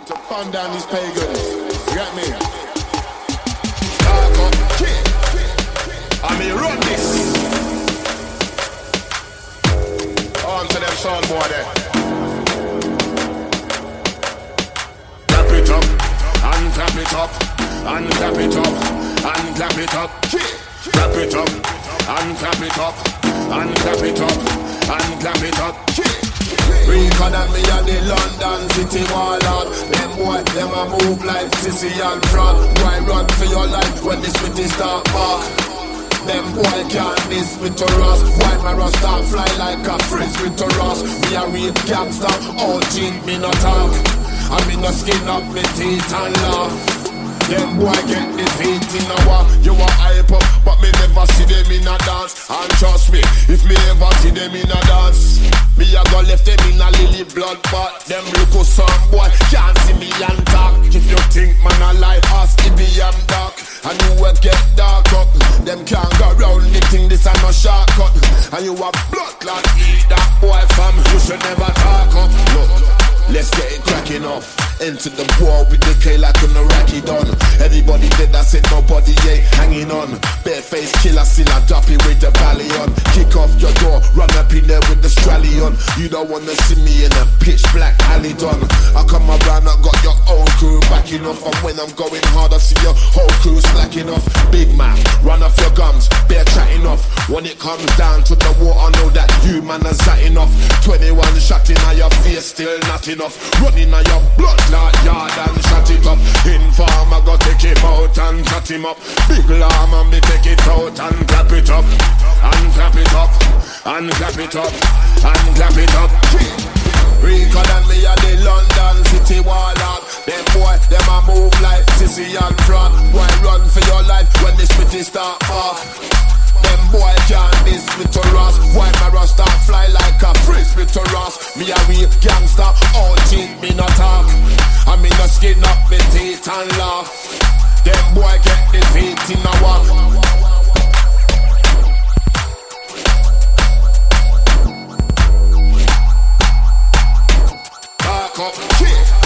Time to fun down these pagans. You get me? Talk up, kick. I mean, run this. On to them sound boy there. Clap it up, and clap it up, and clap it up, and clap it up. Clap it up, and clap it up, and clap it up, and clap it up. Rican and me and the London city warlord. Them boy, them a move like Sissy and Frog. Why run for your life when the city start mark? Them boy can't miss with to us. Why my rust start fly like a frisbee to us? Me a real gangster, all gin me not talk. I me no skin up me teeth and laugh. Them boy get the feet in a war. You a hype up, but me never see them in a dance. And trust me, if me ever see them in a dance, me a go left them in a lily blood pot. Them look some boy can't see me and talk. If you think man a lie, ask if me am dark. And you will get dark up. Them can't go round the thing, this a no shortcut. And you a blood clot, eat that boy fam. You should never talk up. Look, let's get it cracking off. Into the war with the K like an Iraqi don. Everybody dead, I said nobody ain't hanging on. Bareface killer, still a doppy with the valley on. Kick off your door, run up in there with the strally on. You don't wanna see me in a pitch black alley done. I come around, I got your own crew backing off. And when I'm going hard, I see your whole crew slacking off. Big man, run off your gums, bare chatting off. When it comes down to the war, I know that you man are zatting off. 21 shot in your face, still not enough. Running on your blood clot yard and shut it up. Informer go take him out and cut him up. Big llama me take it out and clap it up. And clap it up. And clap it up. And clap it up. Rican and me are the London city warlord. Them boy, them a move like Sissy and Frog. Why run for your life when the spitty start off? Them boy can't miss me to Ross. Why my rust start fly like a frisbee to Ross? Me a real gangster, all cheat me not talk. I me no skin up me teeth and laugh. Them boy get the feet in a walk. Talk up, kick.